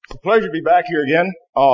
It's a pleasure to be back here again.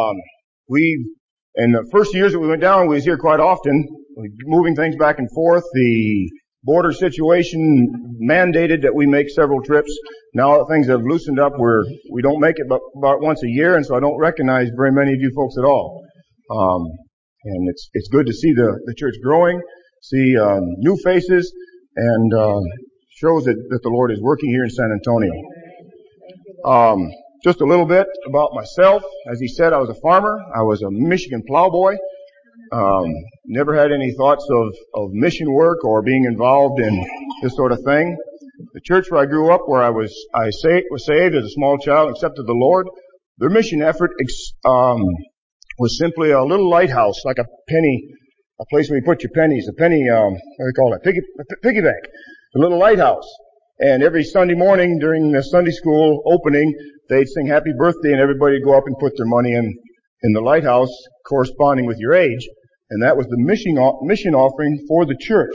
In the first years that we went down, we was here quite often, moving things back and forth. The border situation mandated that we make several trips. Now that things have loosened up, we don't make it but about once a year, and so I don't recognize very many of you folks at all. And it's good to see the church growing, see new faces, and shows that the Lord is working here in San Antonio. Just a little bit about myself. As he said, I was a farmer. I was a Michigan plowboy. Never had any thoughts of mission work or being involved in this sort of thing. The church where I grew up, where I was saved as a small child, accepted the Lord. Their mission effort was simply a little lighthouse, like a place where you put your pennies, what do you call it? Piggy bank. A little lighthouse. And every Sunday morning during the Sunday school opening, they'd sing happy birthday and everybody would go up and put their money in the lighthouse corresponding with your age. And that was the mission offering for the church.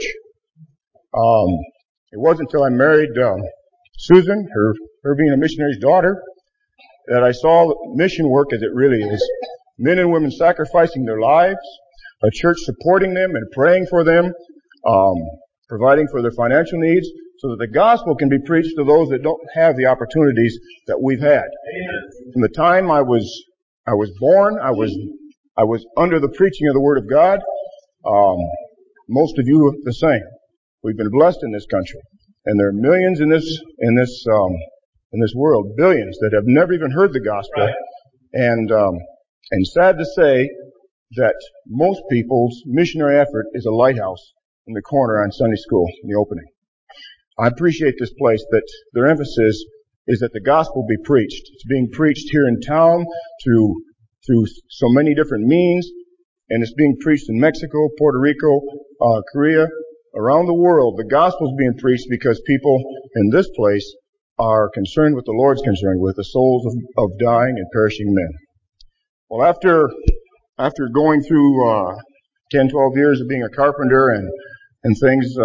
It wasn't until I married Susan, her being a missionary's daughter, that I saw mission work as it really is. Men and women sacrificing their lives, a church supporting them and praying for them, providing for their financial needs, so that the gospel can be preached to those that don't have the opportunities that we've had. From the time I was born, I was under the preaching of the Word of God. Most of you are the same. We've been blessed in this country, and there are millions in this world, billions that have never even heard the gospel. And sad to say that most people's missionary effort is a lighthouse in the corner on Sunday school in the opening. I appreciate this place that their emphasis is that the gospel be preached. It's being preached here in town through so many different means, and it's being preached in Mexico, Puerto Rico, Korea, around the world. The gospel is being preached because people in this place are concerned with the Lord's concerned with, the souls of dying and perishing men. Well, after going through 10, 12 years of being a carpenter and things,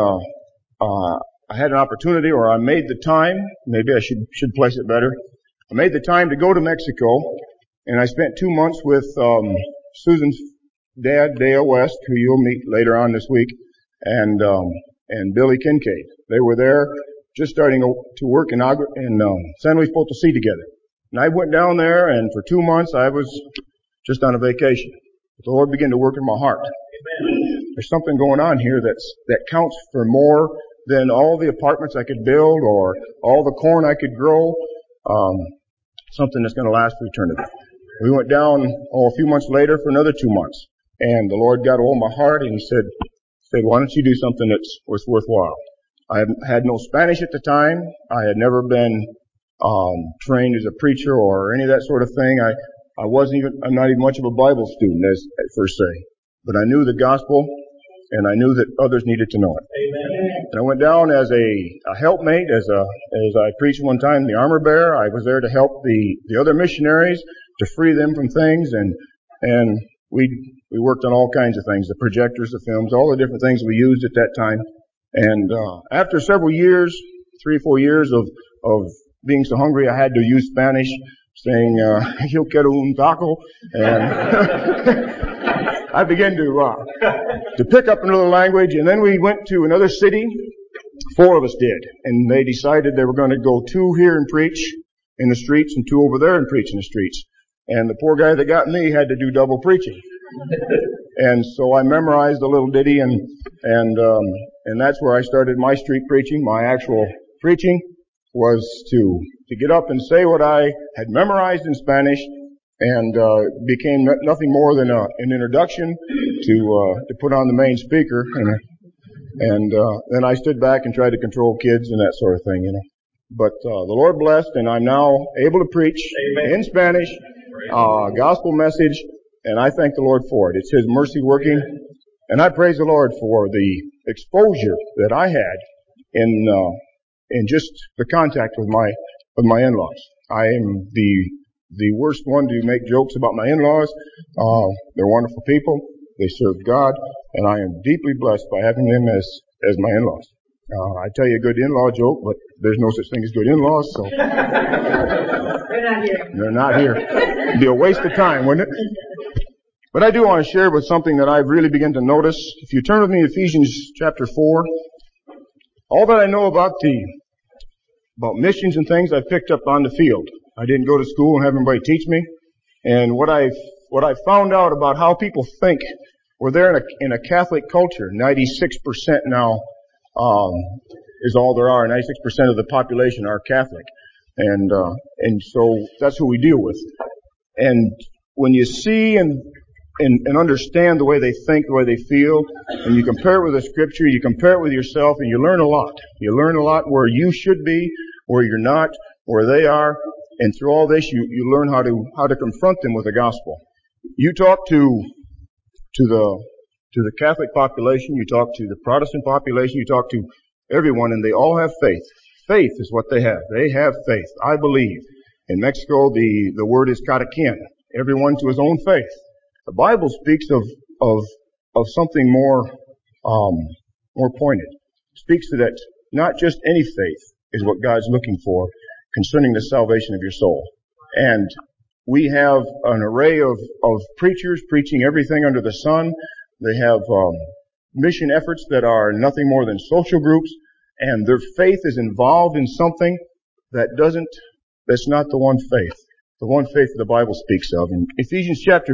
I had an opportunity, or I made the time, maybe I should place it better. I made the time to go to Mexico, and I spent 2 months with Susan's dad, Dale West, who you'll meet later on this week, and Billy Kincaid. They were there just starting to work in San Luis Potosí together. And I went down there, and for 2 months I was just on a vacation. But the Lord began to work in my heart. There's something going on here that counts for more than all the apartments I could build or all the corn I could grow. Something that's going to last for eternity. We went down a few months later for another 2 months, and the Lord got a hold of my heart, and He said, "Why don't you do something that's worthwhile?" I had no Spanish at the time. I had never been trained as a preacher or any of that sort of thing. I'm not even much of a Bible student as per se, but I knew the gospel, and I knew that others needed to know it. Amen. And I went down as a helpmate, as I preached one time, the armor bearer. I was there to help the other missionaries, to free them from things, and we worked on all kinds of things, the projectors, the films, all the different things we used at that time. And after several years, 3 or 4 years of being so hungry, I had to use Spanish, saying, "Yo quiero un taco," and I began to pick up another language, and then we went to another city. 4 of us did, and they decided they were going to go 2 here and preach in the streets and 2 over there and preach in the streets. And the poor guy that got me had to do double preaching. And so I memorized a little ditty, and that's where I started my street preaching. My actual preaching was to get up and say what I had memorized in Spanish, and became nothing more than an introduction to put on the main speaker, and then I stood back and tried to control kids and that sort of thing, But the Lord blessed, and I'm now able to preach in Spanish, gospel message, and I thank the Lord for it. It's His mercy working, and I praise the Lord for the exposure that I had in just the contact with my in-laws. I am the worst one to make jokes about my in-laws. They're wonderful people. They serve God, and I am deeply blessed by having them as my in-laws. I tell you a good in-law joke, but there's no such thing as good in-laws, so. They're not here. They're not here. It'd be a waste of time, wouldn't it? But I do want to share with something that I've really begun to notice. If you turn with me to Ephesians chapter 4, all that I know about missions and things I've picked up on the field. I didn't go to school and have anybody teach me. And what I found out about how people think, we're there in a Catholic culture. 96% now is all there are. 96% of the population are Catholic. And so that's who we deal with. And when you see and understand the way they think, the way they feel, and you compare it with the scripture, you compare it with yourself, and you learn a lot. You learn a lot where you should be, where you're not, where they are, and through all this you learn how to confront them with the gospel. You talk to the Catholic population, you talk to the Protestant population, you talk to everyone, and they all have faith. Faith is what they have. They have faith. I believe. In Mexico, the word is cada quien. Everyone to his own faith. The Bible speaks of something more pointed. It speaks to that not just any faith is what God's looking for concerning the salvation of your soul. And we have an array of preachers preaching everything under the sun. They have mission efforts that are nothing more than social groups, and their faith is involved in something that's not the one faith. The one faith that the Bible speaks of. In Ephesians chapter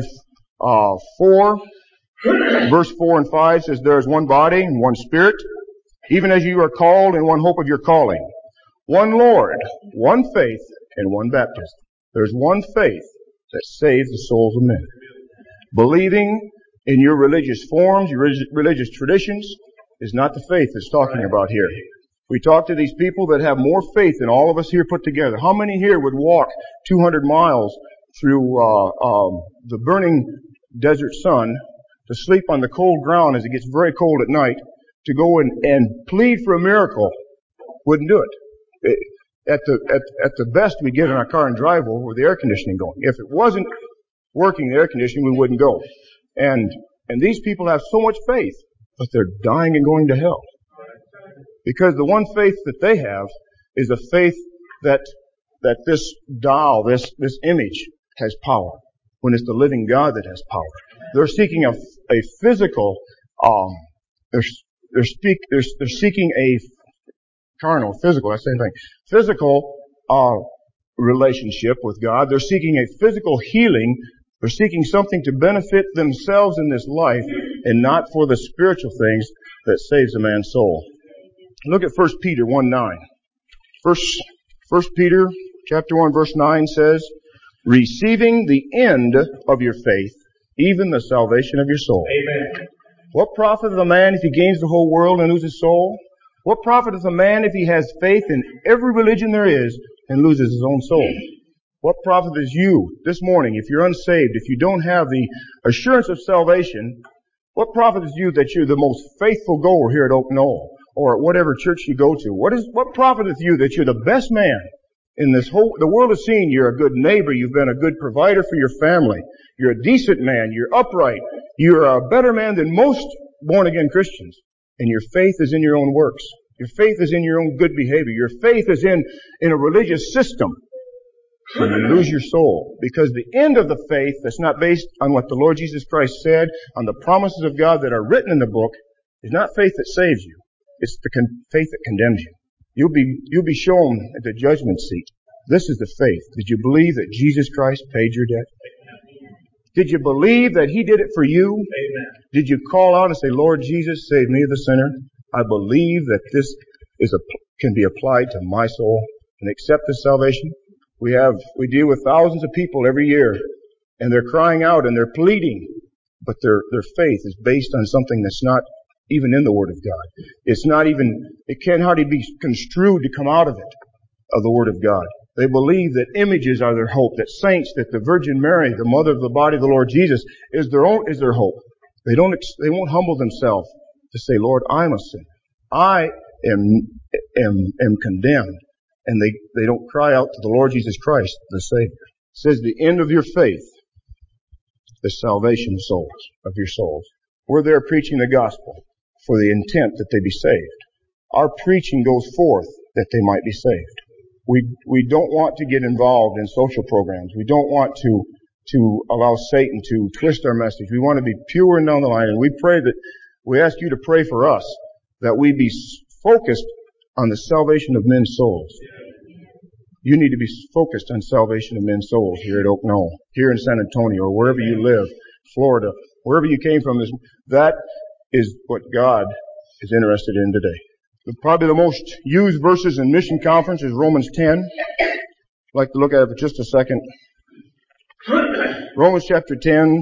4, verse 4 and 5 says, there is one body and one Spirit, even as you are called in one hope of your calling. One Lord, one faith, and one baptism. There's one faith that saves the souls of men. Believing in your religious forms, your religious traditions, is not the faith that's talking about here. We talk to these people that have more faith than all of us here put together. How many here would walk 200 miles through the burning desert sun to sleep on the cold ground as it gets very cold at night to go and plead for a miracle? Wouldn't do it. At the best, we get in our car and drive over with the air conditioning going. If it wasn't working, the air conditioning, we wouldn't go. And these people have so much faith, but they're dying and going to hell. Because the one faith that they have is a faith that this doll, this image has power, when it's the living God that has power. They're seeking a physical, they're seeking a carnal, physical, that's the same thing, physical relationship with God. They're seeking a physical healing. They're seeking something to benefit themselves in this life and not for the spiritual things that saves a man's soul. Look at 1 Peter 1:9. 1 Peter chapter 1 verse 9 says, receiving the end of your faith, even the salvation of your soul. Amen. What profiteth a man if he gains the whole world and loses his soul? What profiteth a man if he has faith in every religion there is and loses his own soul? What profit is you this morning if you're unsaved, if you don't have the assurance of salvation? What profit is you that you're the most faithful goer here at Oak Knoll or at whatever church you go to? What profiteth you that you're the best man in this whole, the world has seen you're a good neighbor, you've been a good provider for your family, you're a decent man, you're upright, you're a better man than most born again Christians, and your faith is in your own works. Your faith is in your own good behavior. Your faith is in a religious system. And you lose your soul. Because the end of the faith that's not based on what the Lord Jesus Christ said, on the promises of God that are written in the book, is not faith that saves you. It's the faith that condemns you. You'll be shown at the judgment seat. This is the faith. Did you believe that Jesus Christ paid your debt? Did you believe that He did it for you? Amen. Did you call out and say, Lord Jesus, save me the sinner? I believe that this can be applied to my soul and accept this salvation. We deal with thousands of people every year, and they're crying out and they're pleading, but their faith is based on something that's not even in the Word of God. It can't hardly be construed to come out of it, of the Word of God. They believe that images are their hope, that saints, that the Virgin Mary, the mother of the body of the Lord Jesus, is their hope. They won't humble themselves to say, Lord, I'm a sinner. I am condemned. And they don't cry out to the Lord Jesus Christ, the Savior. It says the end of your faith, the salvation of your souls. We're there preaching the gospel for the intent that they be saved. our preaching goes forth that they might be saved. We don't want to get involved in social programs. We don't want to allow Satan to twist our message. We want to be pure and down the line. And we ask you to pray for us that we be focused on the salvation of men's souls. You need to be focused on salvation of men's souls here at Oak Knoll, here in San Antonio, or wherever you live, Florida, wherever you came from. That is what God is interested in today. Probably the most used verses in Mission Conference is Romans 10. I'd like to look at it for just a second. Romans chapter 10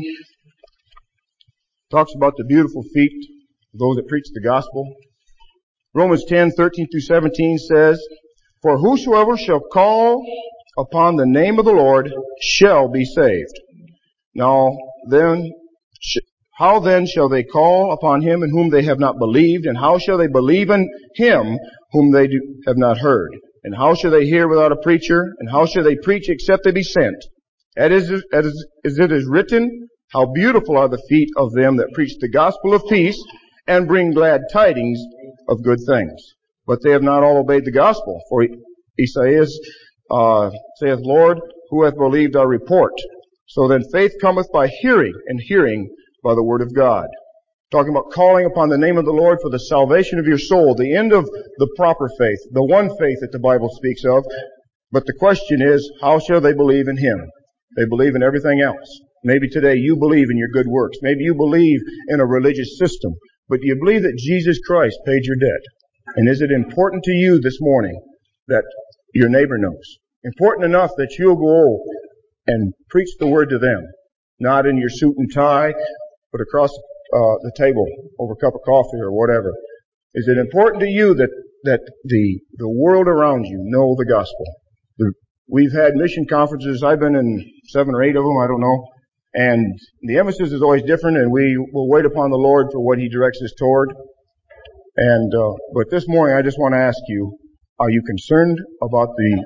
talks about the beautiful feet of those that preach the gospel. Romans 10:13 through 17 says, "For whosoever shall call upon the name of the Lord shall be saved. Now then, how then shall they call upon him in whom they have not believed? And how shall they believe in him whom they have not heard? And how shall they hear without a preacher? And how shall they preach except they be sent? As it is written, how beautiful are the feet of them that preach the gospel of peace and bring glad tidings of good things. But they have not all obeyed the gospel. For Esaias saith, Lord, who hath believed our report? So then faith cometh by hearing, and hearing by the word of God." Talking about calling upon the name of the Lord for the salvation of your soul, the end of the proper faith, the one faith that the Bible speaks of. But the question is, how shall they believe in Him? They believe in everything else. Maybe today you believe in your good works. Maybe you believe in a religious system. But do you believe that Jesus Christ paid your debt? And is it important to you this morning that your neighbor knows? Important enough that you'll go and preach the word to them. Not in your suit and tie, but across the table over a cup of coffee or whatever. Is it important to you that the world around you know the gospel? We've had mission conferences. I've been in 7 or 8 of them. I don't know. And the emphasis is always different, and we will wait upon the Lord for what He directs us toward. And but this morning, I just want to ask you: are you concerned about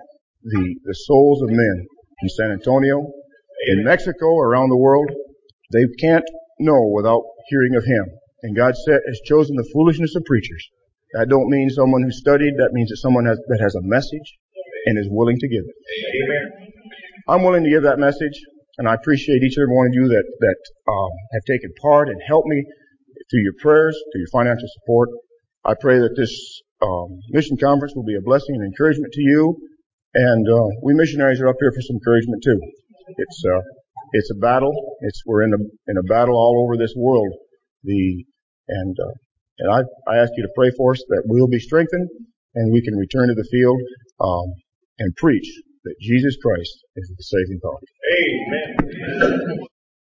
the souls of men in San Antonio, in Mexico, around the world? They can't know without hearing of Him. And God has chosen the foolishness of preachers. That don't mean someone who studied. That means that someone that has a message and is willing to give it. Amen. I'm willing to give that message. And I appreciate each and every one of you that have taken part and helped me through your prayers, through your financial support. I pray that this mission conference will be a blessing and encouragement to you. And we missionaries are up here for some encouragement too. It's a battle. We're in a battle all over this world. And I ask you to pray for us that we'll be strengthened and we can return to the field and preach that Jesus Christ is the saving power. Amen.